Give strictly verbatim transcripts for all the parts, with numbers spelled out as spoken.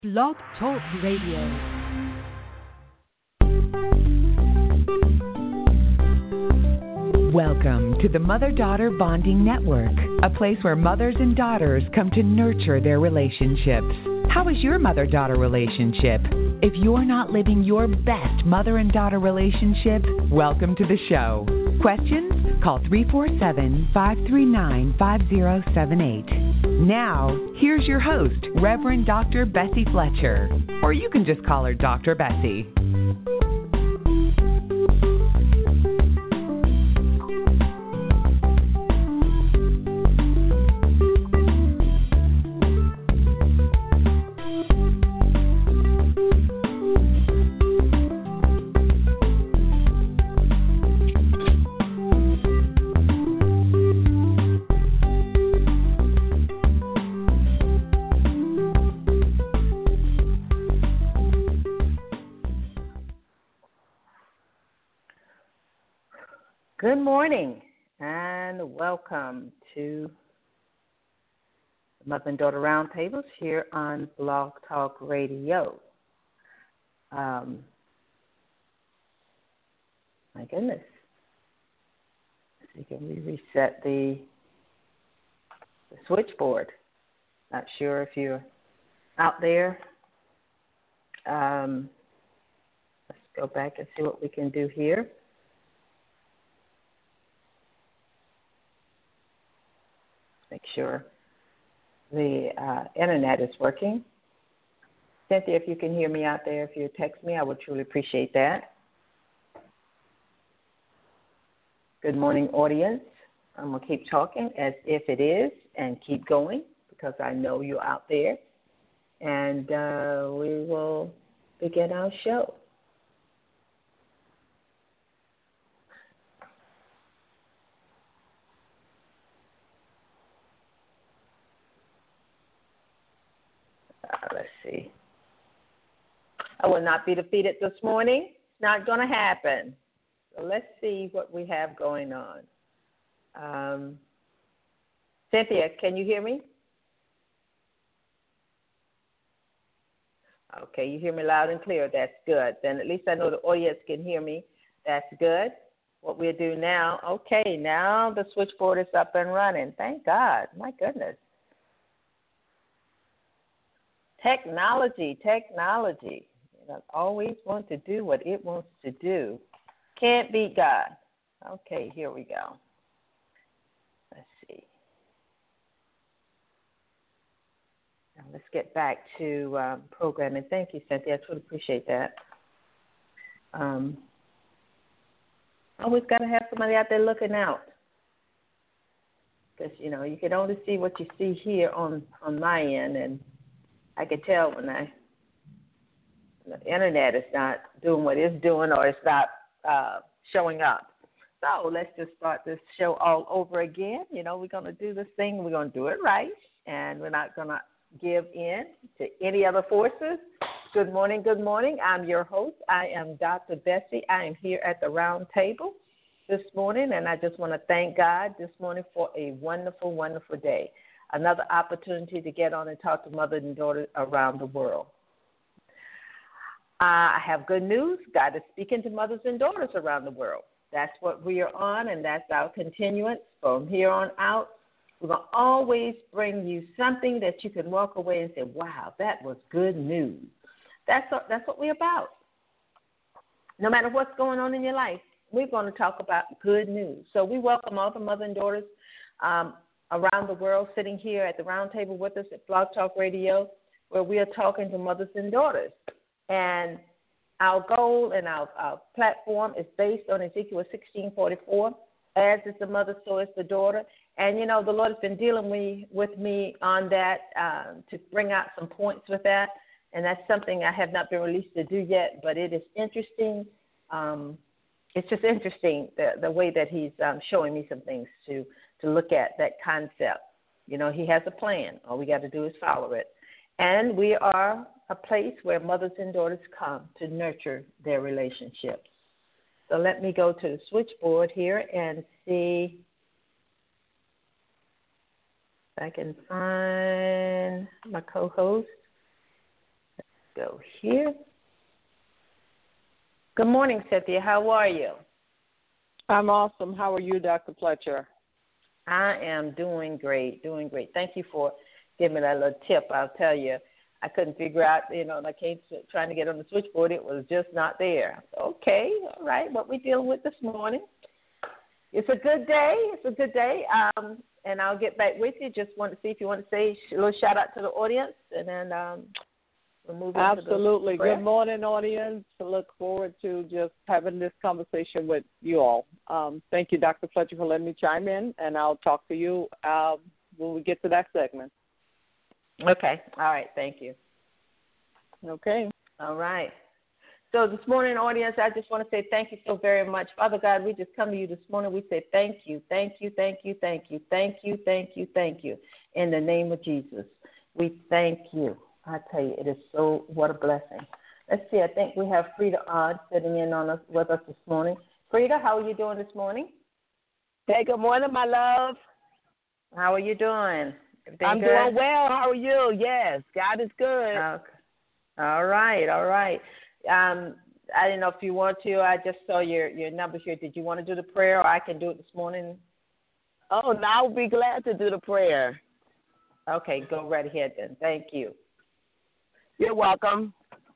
Blog Talk Radio. Welcome to the Mother-Daughter Bonding Network, a place where mothers and daughters come to nurture their relationships. How is your mother-daughter relationship? If you're not living your best mother and daughter relationship, welcome to the show. Questions? Call three four seven, five three nine, five zero seven eight. Now, here's your host, Reverend Doctor Bessie Fletcher. Or you can just call her Doctor Bessie. Good morning and welcome to the Mother and Daughter Roundtables here on Blog Talk Radio. Um, my goodness. Let's see, can we reset the, the switchboard? Not sure if you're out there. Um, let's go back and see what we can do here. Make sure the uh, internet is working. Cynthia, if you can hear me out there, if you text me, I would truly appreciate that. Good morning, audience. I'm going to keep talking as if it is and keep going because I know you're out there. And uh, we will begin our show. Let's see. I will not be defeated this morning. It's not going to happen. So let's see what we have going on. Um, Cynthia, can you hear me? Okay, you hear me loud and clear. That's good. Then at least I know the audience can hear me. That's good. What we'll do now, okay, now the switchboard is up and running. Thank God. My goodness. Technology, technology. It always wants to do what it wants to do. Can't beat God. Okay, here we go. Let's see. Now let's get back to um, programming. Thank you, Cynthia. I truly appreciate that. Um, always got to have somebody out there looking out. Because, you know, you can only see what you see here on, on my end, and I can tell when I, the internet is not doing what it's doing or it's not uh, showing up. So let's just start this show all over again. You know, we're going to do this thing. We're going to do it right, and we're not going to give in to any other forces. Good morning, good morning. I'm your host. I am Doctor Bessie. I am here at the round table this morning, and I just want to thank God this morning for a wonderful, wonderful day. Another opportunity to get on and talk to mothers and daughters around the world. Uh, I have good news. God is speaking to mothers and daughters around the world. That's what we are on, and that's our continuance from here on out. We're going to always bring you something that you can walk away and say, wow, that was good news. That's what, that's what we're about. No matter what's going on in your life, we're going to talk about good news. So we welcome all the mothers and daughters um, around the world sitting here at the round table with us at Blog Talk Radio, where we are talking to mothers and daughters. And our goal and our, our platform is based on Ezekiel sixteen forty-four, as is the mother, so is the daughter. And, you know, the Lord has been dealing me, with me on that um, to bring out some points with that. And that's something I have not been released to do yet, but it is interesting. Um, it's just interesting the, the way that he's um, showing me some things to to look at that concept. You know, he has a plan. All we got to do is follow it. And we are a place where mothers and daughters come to nurture their relationships. So let me go to the switchboard here and see if I can find my co-host. go here. Good morning, Cynthia. How are you? I'm awesome. How are you, Doctor Fletcher? I am doing great, doing great. Thank you for giving me that little tip. I'll tell you, I couldn't figure out, you know, and I came to, trying to get on the switchboard. It was just not there. Okay, all right, what we dealing with this morning. It's a good day. It's a good day. Um, and I'll get back with you. Just want to see if you want to say a little shout out to the audience, and then um, we'll move on. Absolutely. To the Good morning, audience. I look forward to just having this conversation with you all. Um, thank you, Doctor Fletcher, for letting me chime in, and I'll talk to you uh, when we get to that segment. Okay. All right. Thank you. Okay. All right. So this morning, audience, I just want to say thank you so very much. Father God, we just come to you this morning. We say thank you, thank you, thank you, thank you, thank you, thank you, thank you. In the name of Jesus, we thank you. I tell you, it is so, what a blessing. Let's see, I think we have Frida Odd sitting in on us with us this morning. Frida, how are you doing this morning? Hey, good morning, my love. How are you doing? Everything I'm good? doing well. How are you? Yes, God is good. Okay. All right, all right. Um, I didn't know if you want to. I just saw your, your numbers here. Did you want to do the prayer, or I can do it this morning? Oh, no, I'll be glad to do the prayer. Okay, go right ahead then. Thank you. You're welcome.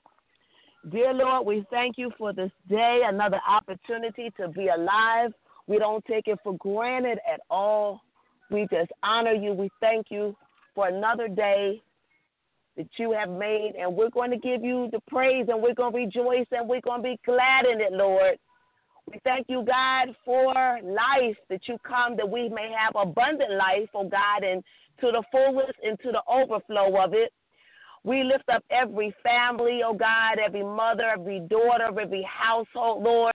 Dear Lord, we thank you for this day, another opportunity to be alive. We don't take it for granted at all. We just honor you. We thank you for another day that you have made, and we're going to give you the praise, and we're going to rejoice, and we're going to be glad in it, Lord. We thank you, God, for life, that you come that we may have abundant life, oh God, and to the fullest and to the overflow of it. We lift up every family, oh God, every mother, every daughter, every household, Lord,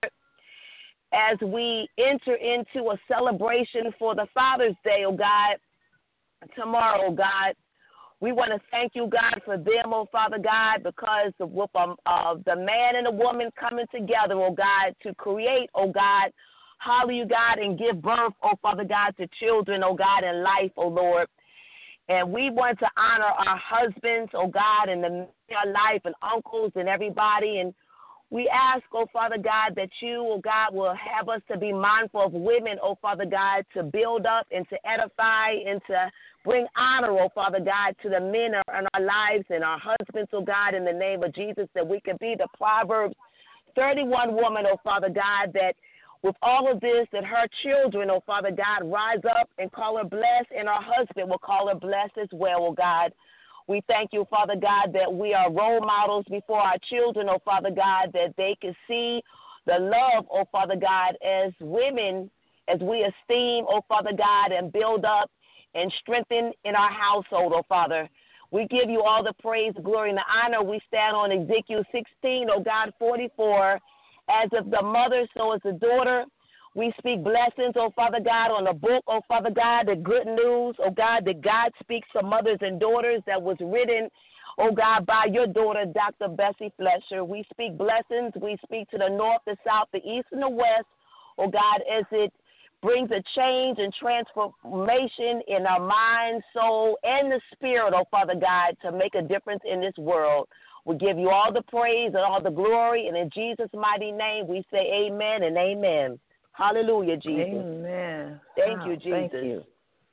as we enter into a celebration for the Father's Day, oh God, tomorrow, oh God. We want to thank you, God, for them, oh Father God, because of with, um, uh, the man and the woman coming together, oh God, to create, oh God, hallelujah, God, and give birth, oh Father God, to children, oh God, in life, oh Lord. And we want to honor our husbands, oh God, and the men in our life, and uncles and everybody. And we ask, oh Father God, that you, oh God, will have us to be mindful of women, oh Father God, to build up and to edify and to bring honor, oh Father God, to the men in our lives and our husbands, oh God, in the name of Jesus, that we could be the Proverbs thirty-one woman, oh Father God, that with all of this, that her children, oh Father God, rise up and call her blessed, and our husband will call her blessed as well, oh God. We thank you, Father God, that we are role models before our children, oh Father God, that they can see the love, oh Father God, as women, as we esteem, oh Father God, and build up and strengthen in our household, oh Father. We give you all the praise, glory, and the honor. We stand on Ezekiel sixteen, oh God, forty-four. As of the mother, so as the daughter. We speak blessings, oh Father God, on the book, oh Father God, the good news, oh God, that God speaks to mothers and daughters that was written, oh God, by your daughter, Doctor Bessie Fletcher. We speak blessings. We speak to the north, the south, the east, and the west, oh God, as it brings a change and transformation in our mind, soul, and the spirit, oh Father God, to make a difference in this world. We give you all the praise and all the glory, and in Jesus' mighty name we say amen and amen. Hallelujah, Jesus. Amen. Thank wow, you, Jesus. Thank you.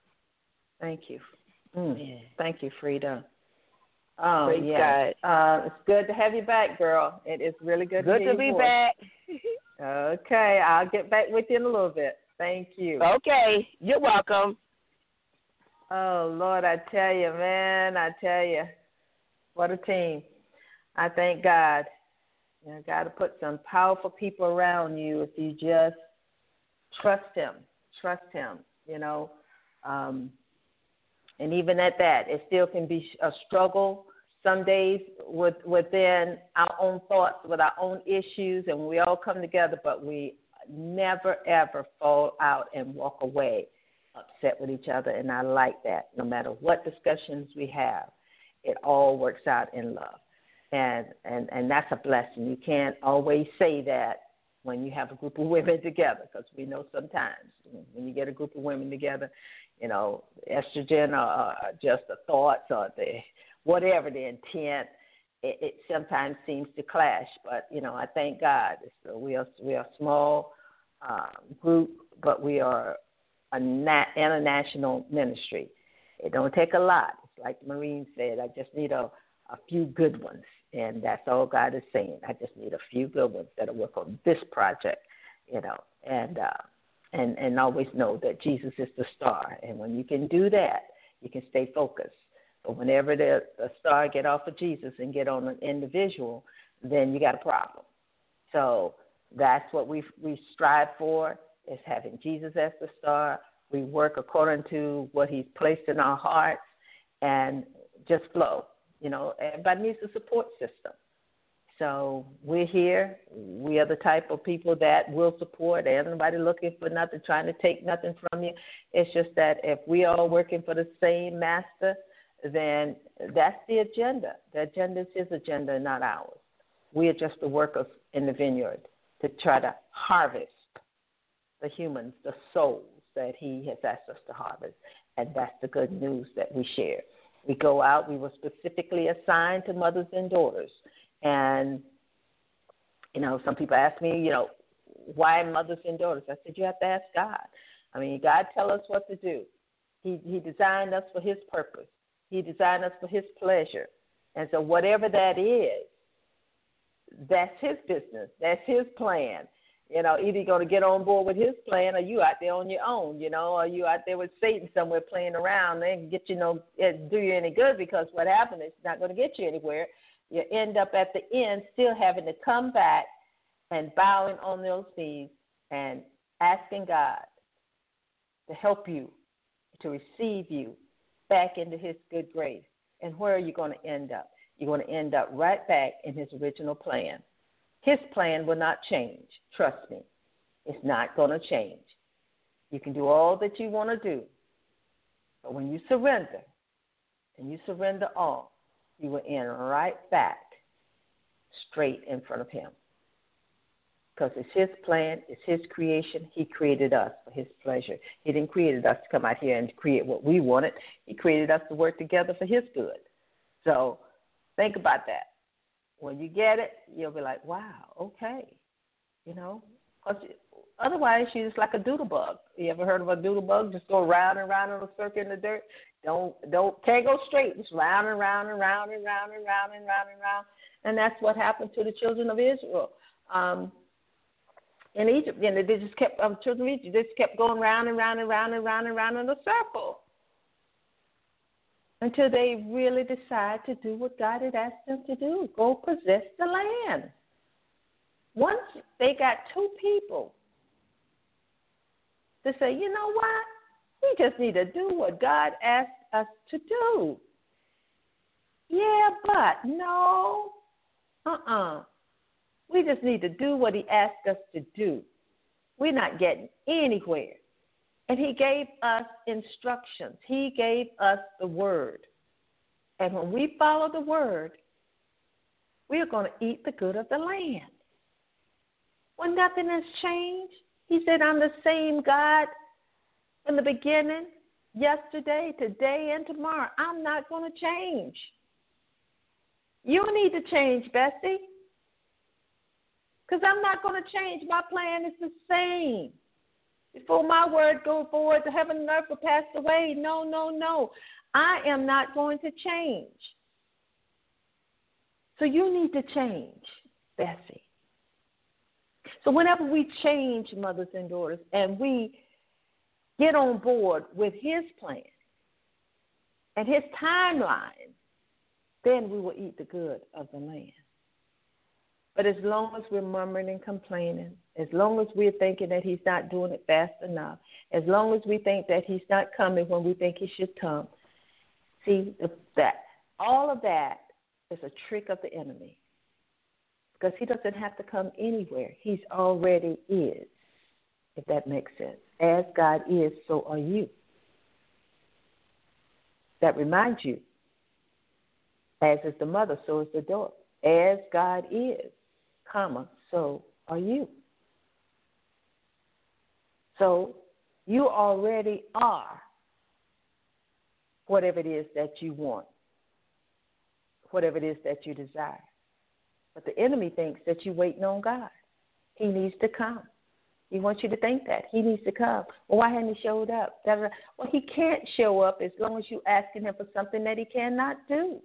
Thank you. Mm. Thank you, Frida. Oh, Praise yeah. God. Uh, it's good to have you back, girl. It is really good, good to hear to be your voice. back. Okay, I'll get back with you in a little bit. Thank you. Okay, you're welcome. Oh, Lord, I tell you, man, I tell you, what a team. I thank God. You know, God to put some powerful people around you if you just trust Him. Trust Him, you know. Um, and even at that, it still can be a struggle some days with, within our own thoughts, with our own issues, and we all come together, but we never, ever fall out and walk away upset with each other, and I like that. No matter what discussions we have, it all works out in love. And, and, and that's a blessing. You can't always say that when you have a group of women together, because we know sometimes when you get a group of women together, you know, estrogen or, or just the thoughts or the whatever the intent, it, it sometimes seems to clash. But, you know, I thank God. So we are, we are a small uh, group, but we are a nat- international ministry. It don't take a lot. It's like the Marine said, I just need a, a few good ones. And that's all God is saying. I just need a few good ones that'll work on this project, you know, and uh, and and always know that Jesus is the star. And when you can do that, you can stay focused. But whenever the, the star get off of Jesus and get on an individual, then you got a problem. So that's what we we strive for, is having Jesus as the star. We work according to what he's placed in our hearts and just flow. You know, everybody needs a support system. So we're here. We are the type of people that will support. Ain't nobody looking for nothing, trying to take nothing from you. It's just that if we are all working for the same master, then that's the agenda. The agenda is his agenda, not ours. We are just the workers in the vineyard to try to harvest the humans, the souls that he has asked us to harvest. And that's the good news that we share. We go out. We were specifically assigned to mothers and daughters. And, you know, some people ask me, you know, why mothers and daughters? I said, you have to ask God. I mean, God tell us what to do. He, he designed us for his purpose. He designed us for his pleasure. And so whatever that is, that's his business. That's his plan. You know, either you're going to get on board with his plan or you out there on your own, you know, or you out there with Satan somewhere playing around. They can get you no, do you any good, because what happened is it's not going to get you anywhere. You end up at the end still having to come back and bowing on those knees and asking God to help you, to receive you back into his good grace. And where are you going to end up? You're going to end up right back in his original plan. His plan will not change. Trust me. It's not going to change. You can do all that you want to do, but when you surrender and you surrender all, you will end right back straight in front of him. Because it's his plan, it's his creation. He created us for his pleasure. He didn't create us to come out here and create what we wanted. He created us to work together for his good. So think about that. When you get it, you'll be like, wow, okay. You know, otherwise you're just like a doodle bug. You ever heard of a doodle bug? Just go round and round in a circle in the dirt. Don't, don't, can't go straight. Just round and round and round and round and round and round and round. And that's what happened to the children of Israel. Um, in Egypt, you know, they just kept, um, children of Egypt, they just kept going round and round and round and round and round in a circle until they really decide to do what God had asked them to do, go possess the land. Once they got two people to say, you know what, we just need to do what God asked us to do. Yeah, but no, uh-uh. We just need to do what he asked us to do. We're not getting anywhere. And he gave us instructions. He gave us the word. And when we follow the word, we are going to eat the good of the land. When nothing has changed, he said, I'm the same God in the beginning, yesterday, today, and tomorrow. I'm not going to change. You need to change, Bessie, because I'm not going to change. My plan is the same. Before my word go forward, the heaven and earth will pass away. No, no, no. I am not going to change. So you need to change, Bessie. So whenever we change, mothers and daughters, and we get on board with his plan and his timeline, then we will eat the good of the land. But as long as we're murmuring and complaining, as long as we're thinking that he's not doing it fast enough, as long as we think that he's not coming when we think he should come, see, that all of that is a trick of the enemy, because he doesn't have to come anywhere. He's already is, if that makes sense. As God is, so are you. That reminds you, as is the mother, so is the daughter. As God is, comma, so are you. So you already are whatever it is that you want. whatever it is that you desire. But the enemy thinks that you're waiting on God. He needs to come. He wants you to think that. He needs to come. Well, why hadn't he showed up? Well, he can't show up as long as you're asking him for something that he cannot do.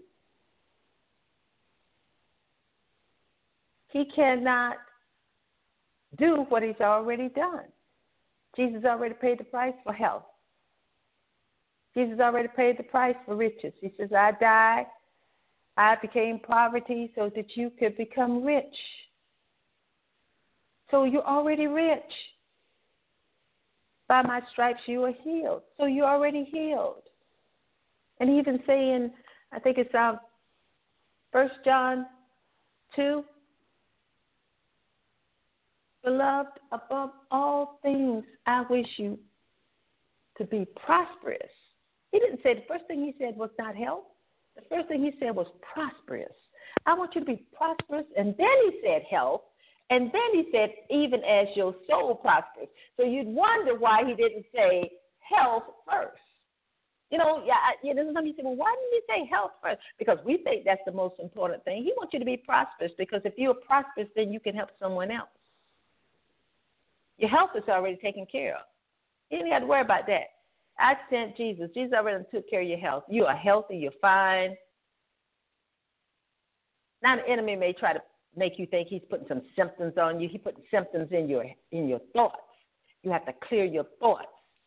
He cannot do what he's already done. Jesus already paid the price for health. Jesus already paid the price for riches. He says, I died, I became poverty so that you could become rich. So you're already rich. By my stripes you are healed. So you're already healed. And even saying, I think it's um, First John two, beloved, above all things, I wish you to be prosperous. He didn't say, the first thing he said was not health. The first thing he said was prosperous. I want you to be prosperous. And then he said health. And then he said, even as your soul prospers. So you'd wonder why he didn't say health first. You know, yeah, you know, sometimes you say, well, why didn't he say health first? Because we think that's the most important thing. He wants you to be prosperous because if you're prosperous, then you can help someone else. Your health is already taken care of. You ain't got to worry about that. I sent Jesus. Jesus already took care of your health. You are healthy. You're fine. Now the enemy may try to make you think he's putting some symptoms on you. He's putting symptoms in your in your thoughts. You have to clear your thoughts.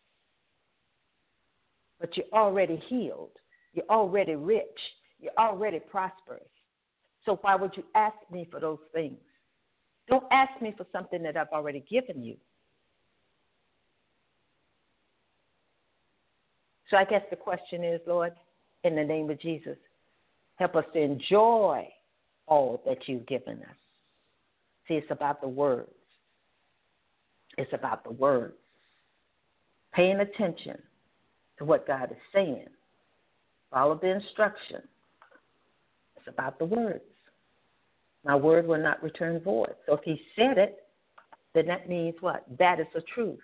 But you're already healed. You're already rich. You're already prosperous. So why would you ask me for those things? Don't ask me for something that I've already given you. So I guess the question is, Lord, in the name of Jesus, help us to enjoy all that you've given us. See, it's about the words. It's about the words. Paying attention to what God is saying. Follow the instruction. It's about the words. My word will not return void. So if he said it, then that means what? That is the truth.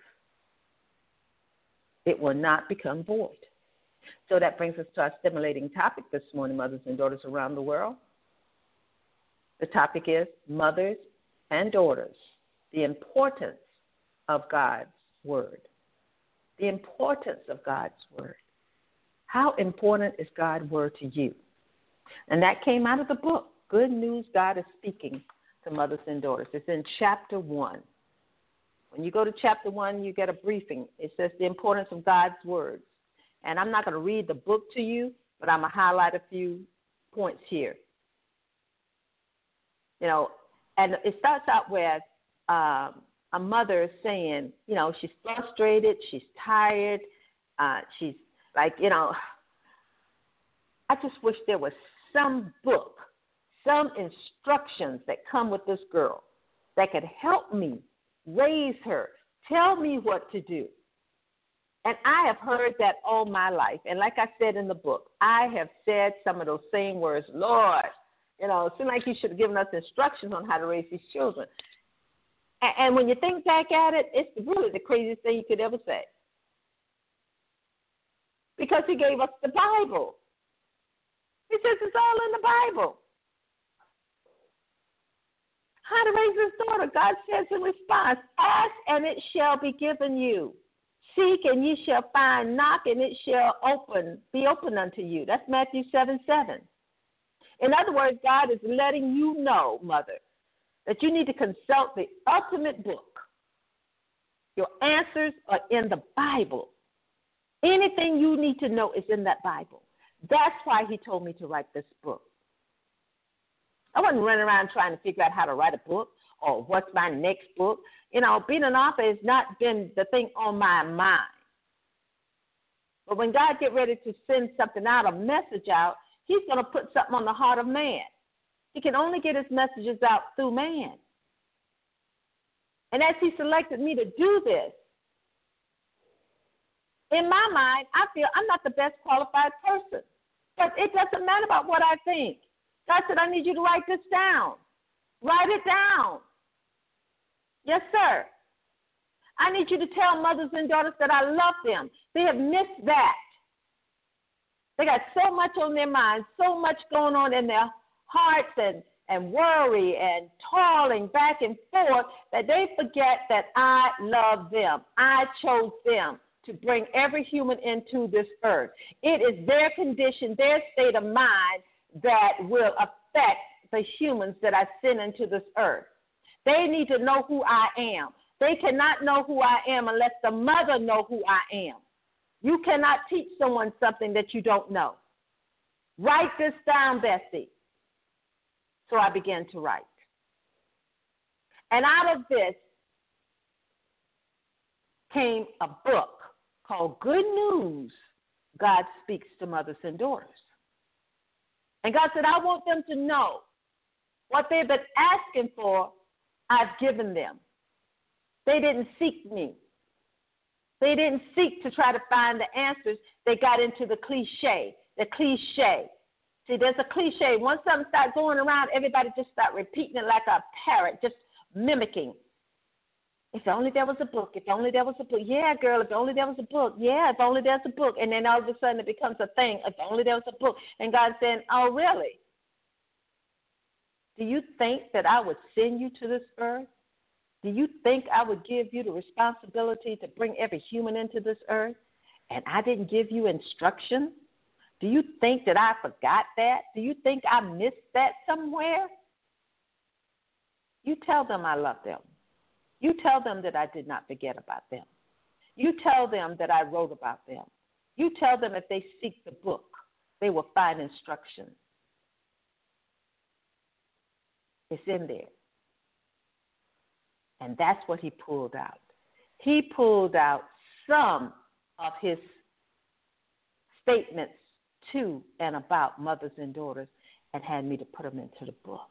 It will not become void. So that brings us to our stimulating topic this morning, mothers and daughters around the world. The topic is mothers and daughters, the importance of God's word. The importance of God's word. How important is God's word to you? And that came out of the book, Good News God is Speaking to Mothers and Daughters. It's in chapter one. When you go to chapter one, you get a briefing. It says the importance of God's words. And I'm not going to read the book to you, but I'm going to highlight a few points here. You know, and it starts out with um, a mother saying, you know, she's frustrated, she's tired, uh, she's like, you know, I just wish there was some book, some instructions that come with this girl that could help me raise her, tell me what to do. And I have heard that all my life. And like I said in the book, I have said some of those same words, Lord, you know, it seems like you should have given us instructions on how to raise these children. And, and when you think back at it, it's really the craziest thing you could ever say. Because he gave us the Bible. He says it's all in the Bible. How to raise his daughter. God says in response, ask and it shall be given you. Seek and ye shall find. Knock and it shall open, be open unto you. That's Matthew seven seven. In other words, God is letting you know, mother, that you need to consult the ultimate book. Your answers are in the Bible. Anything you need to know is in that Bible. That's why he told me to write this book. I wasn't running around trying to figure out how to write a book or what's my next book. You know, being an author has not been the thing on my mind. But when God get ready to send something out, a message out, he's going to put something on the heart of man. He can only get his messages out through man. And as he selected me to do this, in my mind, I feel I'm not the best qualified person. But it doesn't matter about what I think. God said, I need you to write this down. Write it down. Yes, sir. I need you to tell mothers and daughters that I love them. They have missed that. They got so much on their minds, so much going on in their hearts and, and worry and toiling back and forth that they forget that I love them. I chose them to bring every human into this earth. It is their condition, their state of mind that will affect the humans that I send into this earth. They need to know who I am. They cannot know who I am unless the mother know who I am. You cannot teach someone something that you don't know. Write this down, Bessie. So I began to write. And out of this came a book called Good News, God Speaks to Mothers and Daughters. And God said, I want them to know what they've been asking for, I've given them. They didn't seek me. They didn't seek to try to find the answers. They got into the cliche, the cliche. See, there's a cliche. Once something starts going around, everybody just start repeating it like a parrot, just mimicking. If only there was a book. If only there was a book. Yeah, girl, if only there was a book. Yeah, if only there's a book. And then all of a sudden it becomes a thing. If only there was a book. And God's saying, oh, really? Do you think that I would send you to this earth? Do you think I would give you the responsibility to bring every human into this earth and I didn't give you instruction? Do you think that I forgot that? Do you think I missed that somewhere? You tell them I love them. You tell them that I did not forget about them. You tell them that I wrote about them. You tell them if they seek the book, they will find instruction. It's in there. And that's what he pulled out. He pulled out some of his statements to and about mothers and daughters and had me to put them into the book.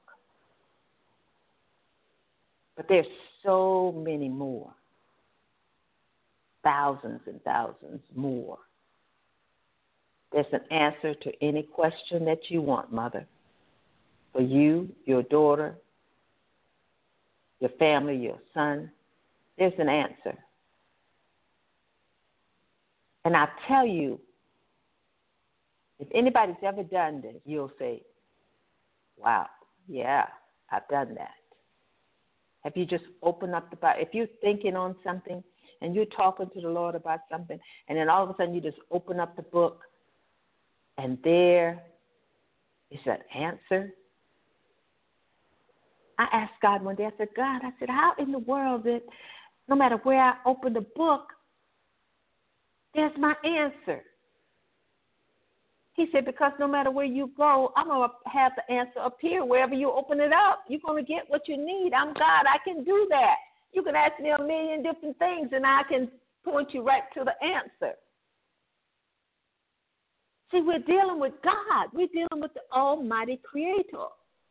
But there's so many more, thousands and thousands more. There's an answer to any question that you want, mother. For you, your daughter, your family, your son, there's an answer. And I tell you, if anybody's ever done this, you'll say, wow, yeah, I've done that. Have you just opened up the Bible? If you're thinking on something and you're talking to the Lord about something, and then all of a sudden you just open up the book, and there is an answer. I asked God one day, I said, God, I said, how in the world that no matter where I open the book, there's my answer? He said, because no matter where you go, I'm going to have the answer appear wherever you open it up. You're going to get what you need. I'm God. I can do that. You can ask me a million different things, and I can point you right to the answer. See, we're dealing with God. We're dealing with the Almighty Creator.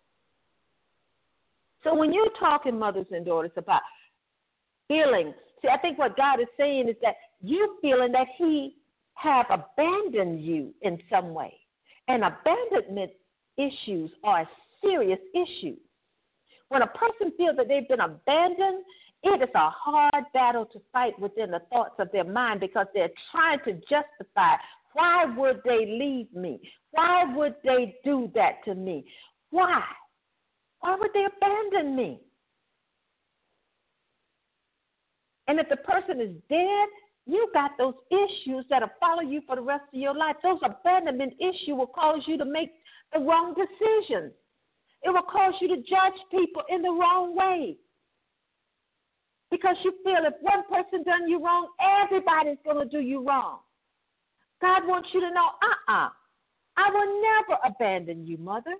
So when you're talking, mothers and daughters, about feelings, see, I think what God is saying is that you're feeling that he have abandoned you in some way. And abandonment issues are a serious issue. When a person feels that they've been abandoned, it is a hard battle to fight within the thoughts of their mind because they're trying to justify, why would they leave me? Why would they do that to me? Why? Why would they abandon me? And if the person is dead, you got those issues that'll follow you for the rest of your life. Those abandonment issues will cause you to make the wrong decisions. It will cause you to judge people in the wrong way. Because you feel if one person done you wrong, everybody's going to do you wrong. God wants you to know, uh-uh, I will never abandon you, mother.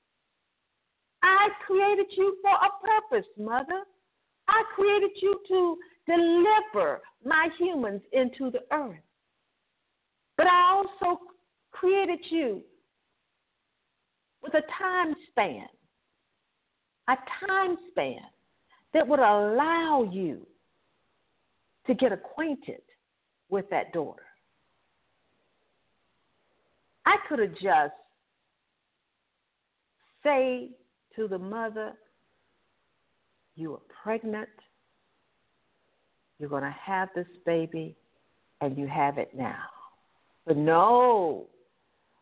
I created you for a purpose, mother. I created you to deliver my humans into the earth. But I also created you with a time span, a time span that would allow you to get acquainted with that daughter. I could have just say to the mother, you are pregnant, you're going to have this baby, and you have it now. But no,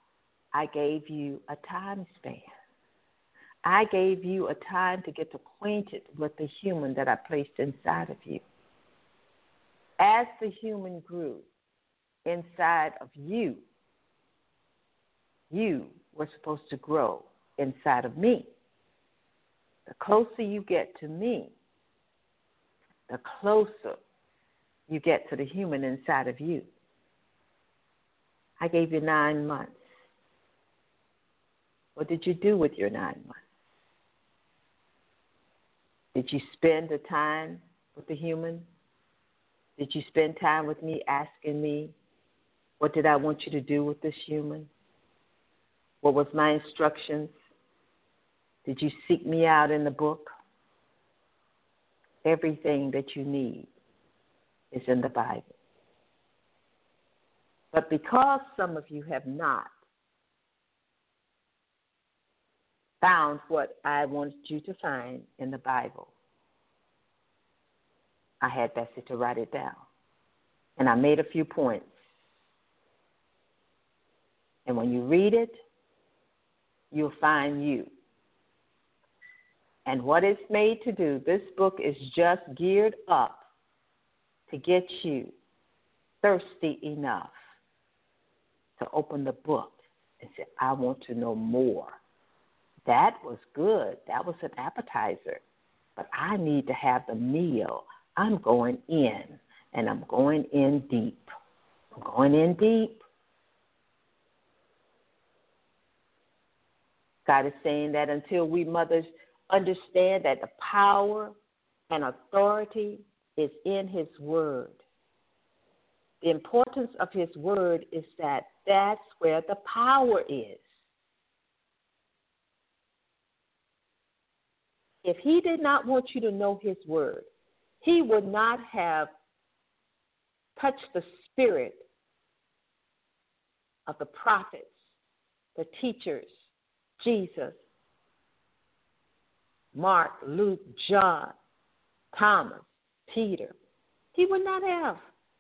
I gave you a time span. I gave you a time to get acquainted with the human that I placed inside of you. As the human grew inside of you, you were supposed to grow inside of me. The closer you get to me, the closer you get to the human inside of you. I gave you nine months. What did you do with your nine months? Did you spend the time with the human? Did you spend time with me asking me, what did I want you to do with this human? What was my instructions? Did you seek me out in the book? Everything that you need is in the Bible. But because some of you have not found what I wanted you to find in the Bible, I had Bessie to write it down. And I made a few points. And when you read it, you'll find you. And what it's made to do, this book is just geared up to get you thirsty enough to open the book and say, I want to know more. That was good. That was an appetizer. But I need to have the meal. I'm going in, and I'm going in deep. I'm going in deep. God is saying that until we mothers understand that the power and authority is in his word. The importance of his word is that that's where the power is. If he did not want you to know his word, he would not have touched the spirit of the prophets, the teachers, Jesus, Mark, Luke, John, Thomas, Peter. He would not have.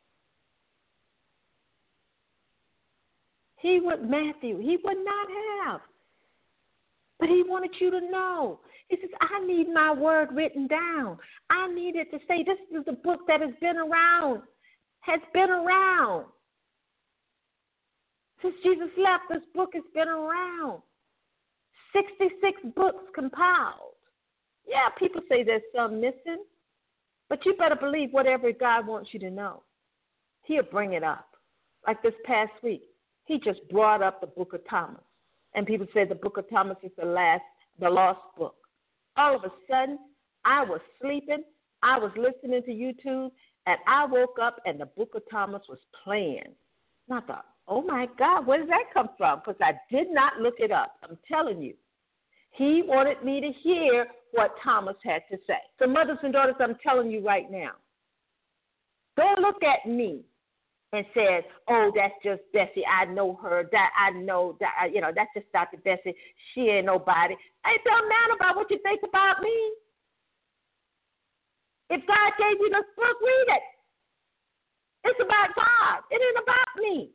He would, Matthew, he would not have. But he wanted you to know. He says, I need my word written down. I need it to say, this is a book that has been around, has been around. Since Jesus left, this book has been around. sixty-six books compiled. Yeah, people say there's some missing, but you better believe whatever God wants you to know, he'll bring it up. Like this past week, he just brought up the book of Thomas. And people say the book of Thomas is the last, the lost book. All of a sudden, I was sleeping, I was listening to YouTube, and I woke up and the book of Thomas was playing. And I thought, oh my God, where did that come from? Because I did not look it up. I'm telling you. He wanted me to hear what Thomas had to say. So mothers and daughters, I'm telling you right now, don't look at me and said, oh, that's just Bessie. I know her. That I know that, you know, that's just Doctor Bessie. She ain't nobody. It don't matter about what you think about me. If God gave you this book, read it. It's about God. It ain't about me.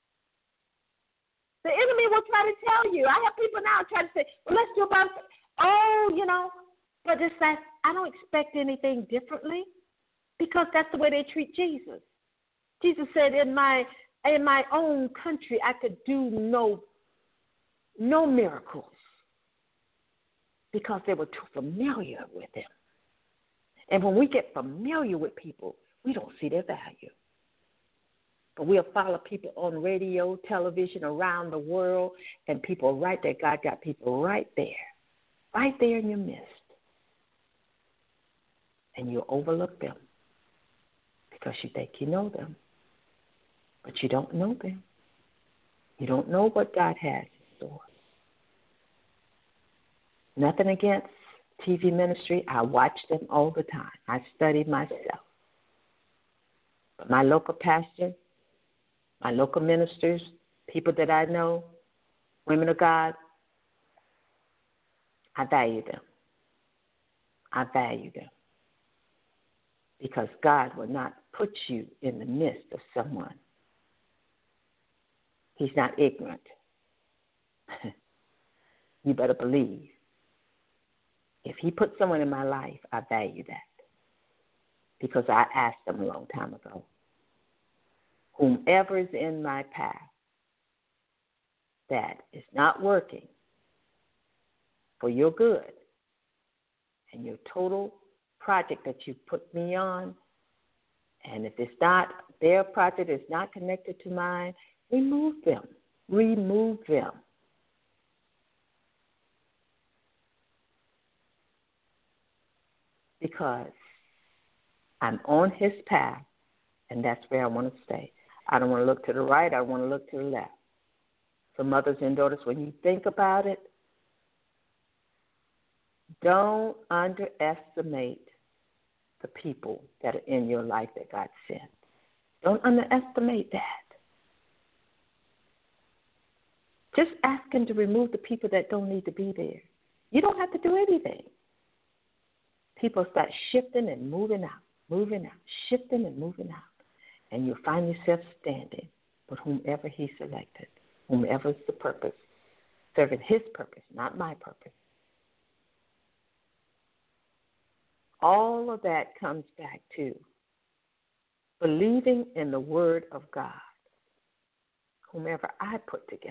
The enemy will try to tell you. I have people now try to say, well, let's do about, oh, you know, but it's like, I don't expect anything differently because that's the way they treat Jesus. Jesus said, in my in my own country, I could do no, no miracles because they were too familiar with him. And when we get familiar with people, we don't see their value. But we'll follow people on radio, television, around the world, and people right there. God got people right there, right there in your midst. And you overlook them because you think you know them. But you don't know them. You don't know what God has in store. Nothing against T V ministry. I watch them all the time. I study myself. But my local pastor, my local ministers, people that I know, women of God, I value them. I value them. Because God will not put you in the midst of someone. He's not ignorant. you better believe if he put someone in my life, I value that because I asked them a long time ago. Whomever is in my path that is not working for your good and your total project that you put me on, and if it's not, their project is not connected to mine, remove them. Remove them. Because I'm on his path, and that's where I want to stay. I don't want to look to the right. I want to look to the left. So mothers and daughters, when you think about it, don't underestimate the people that are in your life that God sent. Don't underestimate that. Just ask him to remove the people that don't need to be there. You don't have to do anything. People start shifting and moving out, moving out, shifting and moving out. And you'll find yourself standing with whomever he selected, whomever is the purpose, serving his purpose, not my purpose. All of that comes back to believing in the word of God, whomever I put together.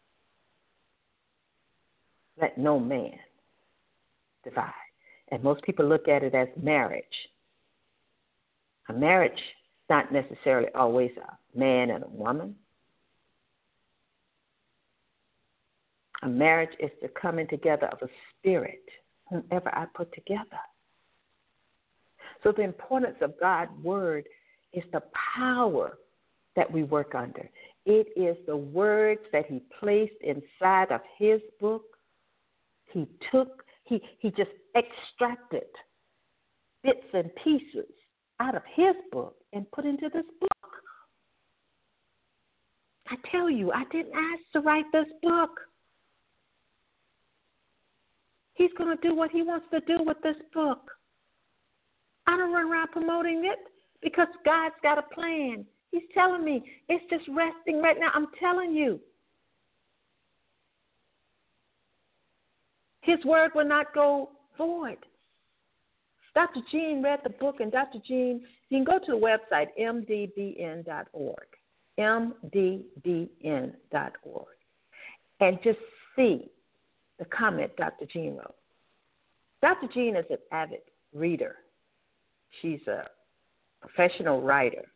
Let no man divide. And most people look at it as marriage. A marriage is not necessarily always a man and a woman. A marriage is the coming together of a spirit, whomever I put together. So the importance of God's word is the power that we work under. It is the words that he placed inside of his book. He took, he, he just extracted bits and pieces out of his book and put into this book. I tell you, I didn't ask to write this book. He's going to do what he wants to do with this book. I don't run around promoting it because God's got a plan. He's telling me it's just resting right now. I'm telling you. His word will not go void. Doctor Jean read the book, and Doctor Jean, you can go to the website, m d b n dot org, m d b n dot org, and just see the comment Doctor Jean wrote. Doctor Jean is an avid reader. She's a professional writer.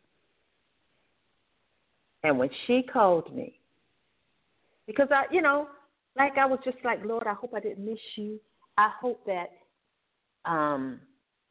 And when she called me, because I, you know, like I was just like, Lord, I hope I didn't miss you. I hope that um,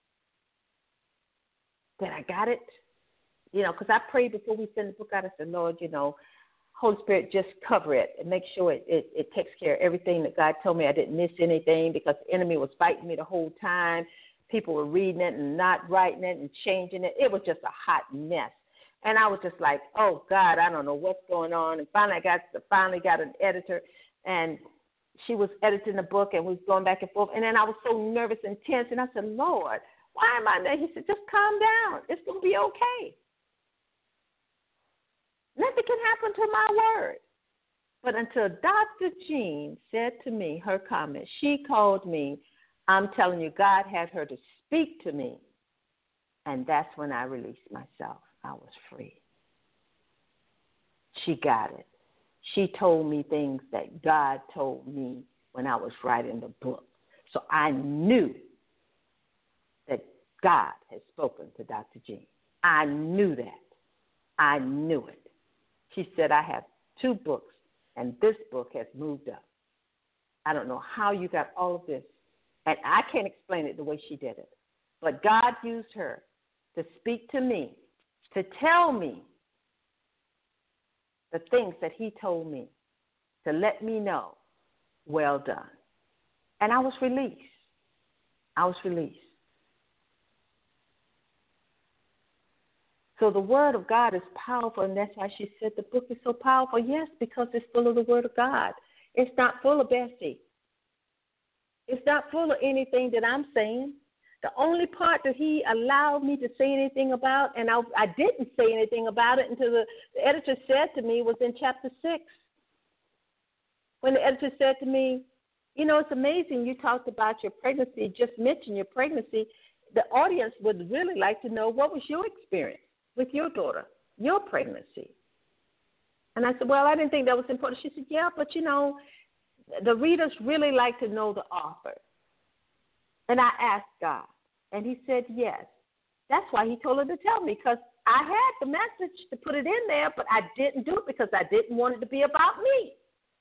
that I got it, you know, because I prayed before we send the book out. I said, Lord, you know, Holy Spirit, just cover it and make sure it, it, it takes care of everything that God told me. I didn't miss anything because the enemy was fighting me the whole time. People were reading it and not writing it and changing it. It was just a hot mess. And I was just like, oh, God, I don't know what's going on. And finally I got finally got an editor, and she was editing the book, and we was going back and forth. And then I was so nervous and tense, and I said, Lord, why am I there? He said, just calm down. It's going to be okay. Nothing can happen to my word. But until Doctor Jean said to me her comment, she called me, I'm telling you, God had her to speak to me. And that's when I released myself. I was free. She got it. She told me things that God told me when I was writing the book. So I knew that God had spoken to Doctor Jean. I knew that. I knew it. She said, I have two books, and this book has moved up. I don't know how you got all of this, and I can't explain it the way she did it. But God used her to speak to me, to tell me the things that he told me, to let me know, well done. And I was released. I was released. So the word of God is powerful, and that's why she said the book is so powerful. Yes, because it's full of the word of God. It's not full of Bessie. It's not full of anything that I'm saying. The only part that he allowed me to say anything about, and I, I didn't say anything about it until the, the editor said to me, was in chapter six. when the editor said to me, you know, it's amazing you talked about your pregnancy, just mentioned your pregnancy. The audience would really like to know what was your experience with your daughter, your pregnancy. And I said, well, I didn't think that was important. She said, yeah, but, you know, the readers really like to know the author. And I asked God, and he said yes. That's why he told her to tell me, because I had the message to put it in there, but I didn't do it because I didn't want it to be about me.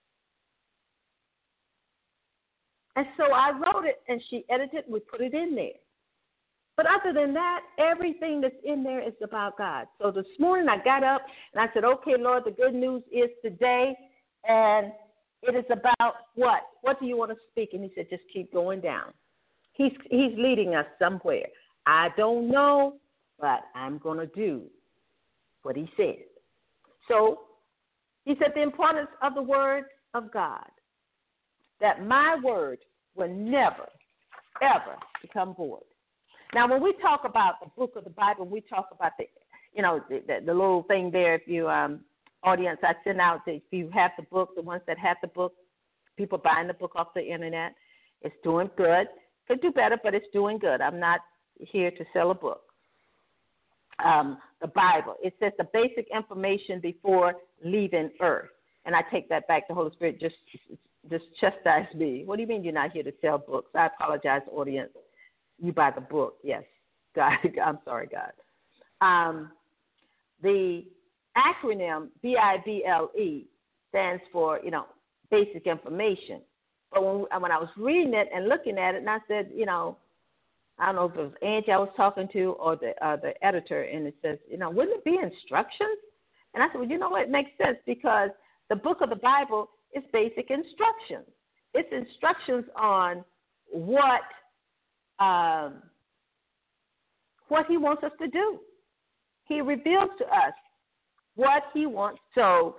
And so I wrote it, and she edited it, and we put it in there. But other than that, everything that's in there is about God. So this morning I got up, and I said, okay, Lord, the good news is today, and it is about what? What do you want to speak? And he said, just keep going down. He's, he's leading us somewhere. I don't know, but I'm going to do what he said. So he said the importance of the word of God, that my word will never, ever become void. Now, when we talk about the book of the Bible, we talk about the, you know, the, the, the little thing there. If you, um, audience, I send out, the, if you have the book, the ones that have the book, people buying the book off the internet, it's doing good. Could do better, but it's doing good. I'm not here to sell a book. Um, the Bible, it says the basic information before leaving earth. And I take that back. The Holy Spirit just just chastised me. What do you mean you're not here to sell books? I apologize, audience. You buy the book. Yes, God. I'm sorry, God. Um, the acronym B I B L E stands for, you know, basic information. But when, when I was reading it and looking at it, and I said, you know, I don't know if it was Angie I was talking to or the uh, the editor, and it says, you know, wouldn't it be instructions? And I said, well, you know what? It makes sense because the book of the Bible is basic instructions. It's instructions on what um, what he wants us to do. He reveals to us what he wants. So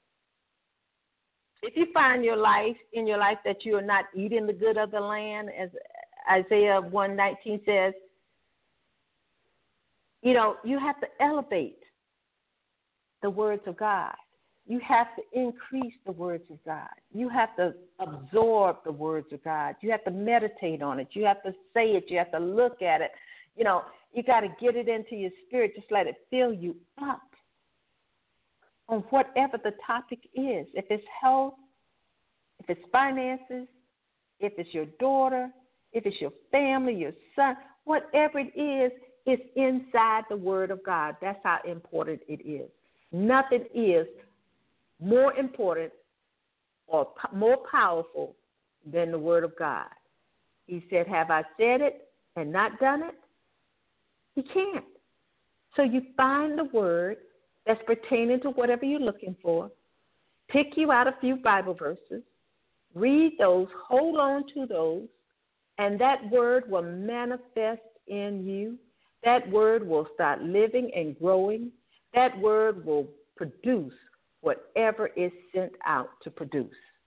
if you find your life in your life that you are not eating the good of the land, as Isaiah one nineteen says, you know, you have to elevate the words of God. You have to increase the words of God. You have to absorb the words of God. You have to meditate on it. You have to say it. You have to look at it. You know, you got to get it into your spirit. Just let it fill you up on whatever the topic is. If it's health, if it's finances, if it's your daughter, if it's your family, your son, whatever it is, it's inside the Word of God. That's how important it is. Nothing is more important or p- more powerful than the Word of God. He said, have I said it and not done it? He can't. So you find the Word that's pertaining to whatever you're looking for, pick you out a few Bible verses, read those, hold on to those, and that word will manifest in you. That word will start living and growing. That word will produce whatever is sent out to produce.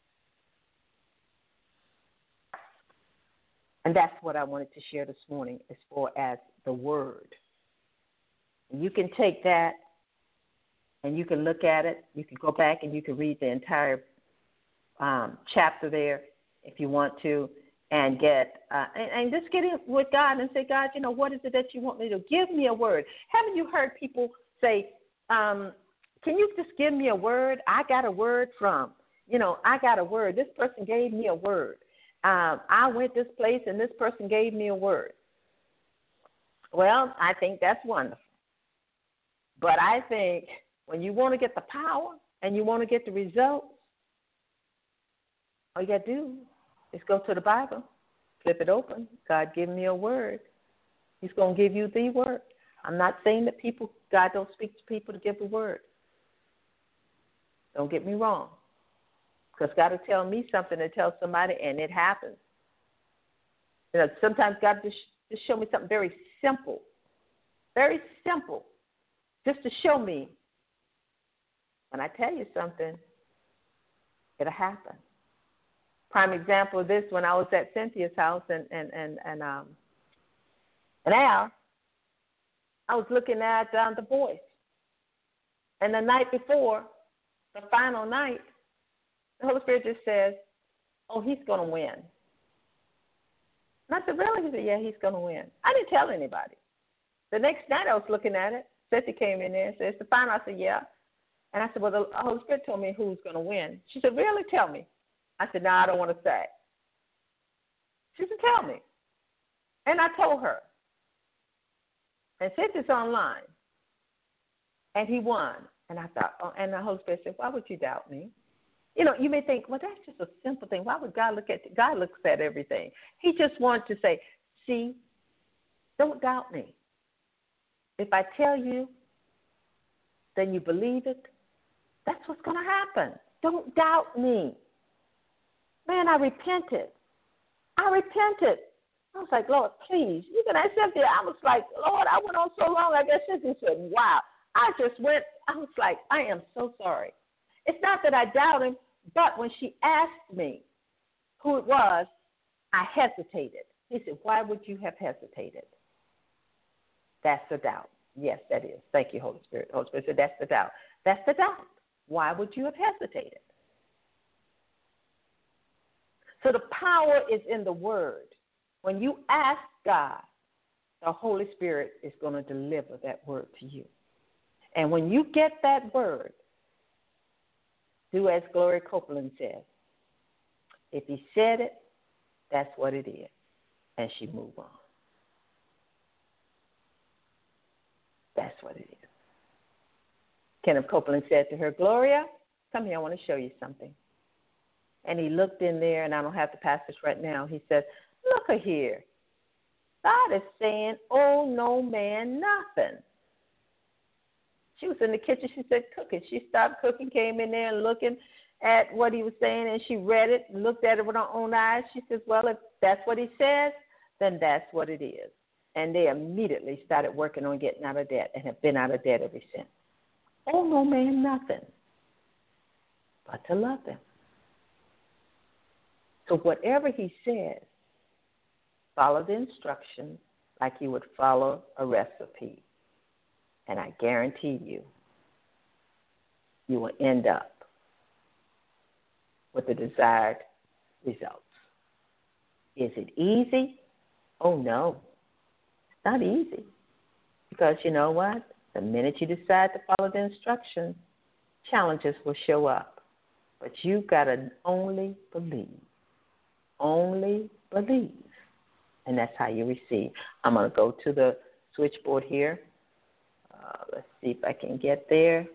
And that's what I wanted to share this morning as far as the word. And you can take that and you can look at it. You can go back and you can read the entire um, chapter there if you want to, and get uh, and, and just get in with God and say, God, you know, what is it that you want me to do? Give me a word. Haven't you heard people say, um, can you just give me a word? I got a word from, you know, I got a word. This person gave me a word. Um, I went this place and this person gave me a word. Well, I think that's wonderful. But I think when you want to get the power and you want to get the results, all you got to do is go to the Bible, flip it open. God give me a word. He's going to give you the word. I'm not saying that people, God don't speak to people to give the word. Don't get me wrong. Because God will tell me something to tell somebody, and it happens. You know, sometimes God just, just show me something very simple, very simple, just to show me. When I tell you something, it'll happen. Prime example of this, when I was at Cynthia's house and, and, and, and, um, and Al, I was looking at um, The Voice. And the night before, the final night, The Holy Spirit just says, oh, he's going to win. And I said, really? He said, yeah, he's going to win. I didn't tell anybody. The next night I was looking at it. Cynthia came in there and said, Stefano. I said, yeah. And I said, well, the Holy Spirit told me who's going to win. She said, really? Tell me. I said, no, I don't want to say. She said, tell me. And I told her. And Cynthia's online. And he won. And I thought, oh, and the Holy Spirit said, why would you doubt me? You know, you may think, well, that's just a simple thing. Why would God look at, God looks at everything. He just wanted to say, see, don't doubt me. If I tell you, then you believe it. That's what's going to happen. Don't doubt me. Man, I repented. I repented. I was like, Lord, please. Even I said there, I was like, Lord, I went on so long. I guess Cynthia said, wow. I just went, I was like, I am so sorry. It's not that I doubt him, but when she asked me who it was, I hesitated. He said, why would you have hesitated? That's the doubt. Yes, that is. Thank you, Holy Spirit. Holy Spirit said, that's the doubt. That's the doubt. Why would you have hesitated? So the power is in the word. When you ask God, the Holy Spirit is going to deliver that word to you. And when you get that word, do as Gloria Copeland says. If he said it, that's what it is. And she moved on. That's what it is. Kenneth Copeland said to her, Gloria, come here, I want to show you something. And he looked in there, and I don't have to pass this right now. He said, look here. God is saying, oh, no man, nothing. She was in the kitchen. She said, cooking. She stopped cooking, came in there and looking at what he was saying, and she read it and looked at it with her own eyes. She says, well, if that's what he says, then that's what it is. And they immediately started working on getting out of debt and have been out of debt ever since. Oh, no man, nothing but to love them. So whatever he says, follow the instructions like you would follow a recipe. And I guarantee you, you will end up with the desired results. Is it easy? Oh, no. It's not easy. Because you know what? The minute you decide to follow the instructions, challenges will show up. But you've got to only believe. Only believe. And that's how you receive. I'm going to go to the switchboard here. Uh, let's see if I can get there.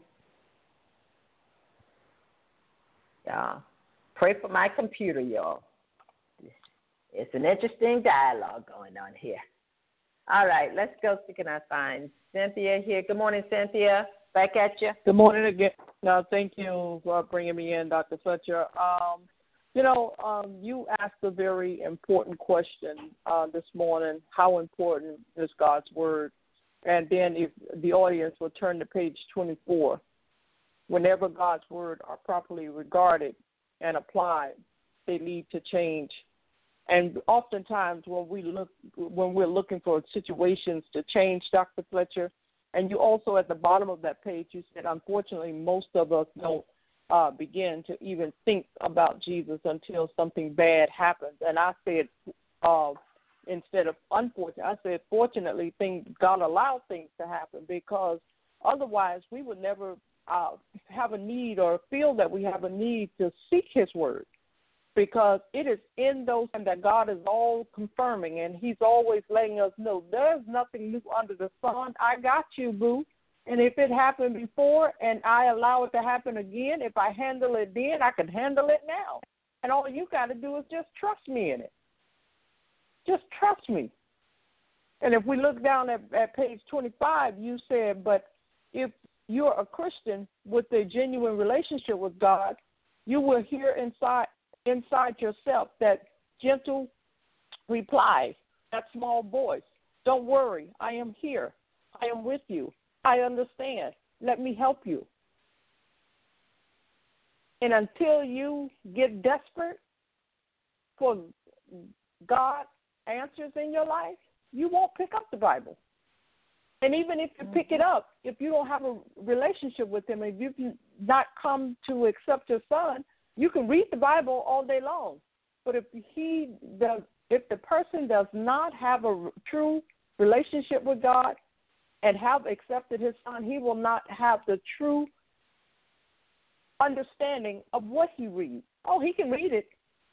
Yeah. Pray for my computer, y'all. It's an interesting dialogue going on here. All right, let's go. See, can I find Cynthia here? Good morning, Cynthia. Back at you. Good morning again. No, thank you for bringing me in, Doctor Fletcher. Um, you know, um, you asked a very important question uh, this morning. How important is God's word? And then if the audience will turn to page twenty-four, whenever God's word are properly regarded and applied, they lead to change. And oftentimes when we look, when we're looking for situations to change, Doctor Fletcher, and you also at the bottom of that page, you said, unfortunately, most of us don't uh, begin to even think about Jesus until something bad happens. And I said, uh, instead of unfortunate, I said, fortunately, things, God allowed things to happen, because otherwise we would never uh, have a need or feel that we have a need to seek his word, because it is in those times that God is all confirming, and he's always letting us know there's nothing new under the sun. I got you, boo. And if it happened before and I allow it to happen again, if I handle it then, I can handle it now. And all you got to do is just trust me in it. Just trust me. And if we look down at, at page twenty-five, you said, but if you're a Christian with a genuine relationship with God, you will hear inside inside yourself that gentle reply, that small voice. Don't worry, I am here. I am with you. I understand. Let me help you. And until you get desperate for God answers in your life, you won't pick up the Bible. And even if you pick it up, if you don't have a relationship with him, if you've not come to accept your son, You can read the Bible all day long, but if he does, if the person does not have a true relationship with God and have accepted his son, he will not have the true understanding of what he reads. Oh, he can read it,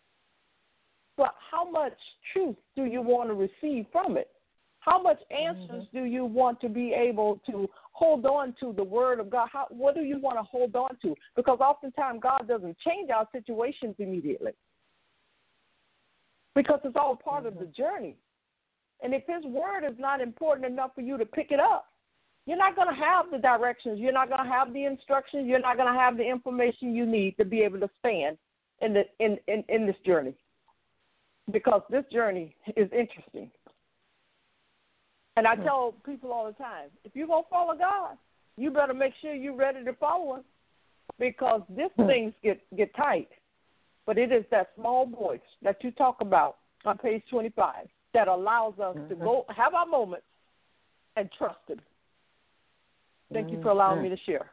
but how much truth do you want to receive from it? How much answers mm-hmm. do you want to be able to hold on to the word of God? How, what do you want to hold on to? Because oftentimes God doesn't change our situations immediately because it's all part mm-hmm. of the journey. And if his word is not important enough for you to pick it up, you're not going to have the directions. You're not going to have the instructions. You're not going to have the information you need to be able to stand in, the, in, in, in this journey, because this journey is interesting. And I tell people all the time, if you're going to follow God, you better make sure you're ready to follow him, because this things get, get tight. But it is that small voice that you talk about on page twenty-five that allows us mm-hmm. to go have our moments and trust him. Thank mm-hmm. you for allowing me to share.